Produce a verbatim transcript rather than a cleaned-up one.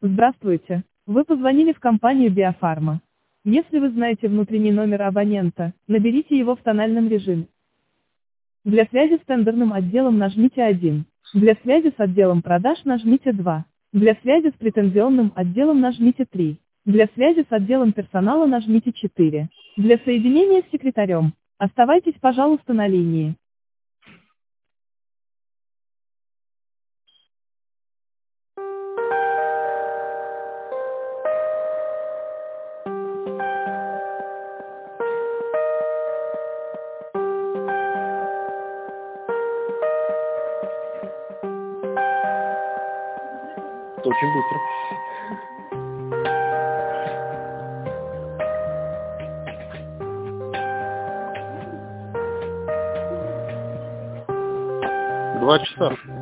Здравствуйте. Вы позвонили в компанию Биофарма. Если вы знаете внутренний номер абонента, наберите его в тональном режиме. Для связи с тендерным отделом нажмите один. Для связи с отделом продаж нажмите два. Для связи с претензионным отделом нажмите три. Для связи с отделом персонала нажмите четыре. Для соединения с секретарем, оставайтесь, пожалуйста, на линии. Это очень быстро. Два часа.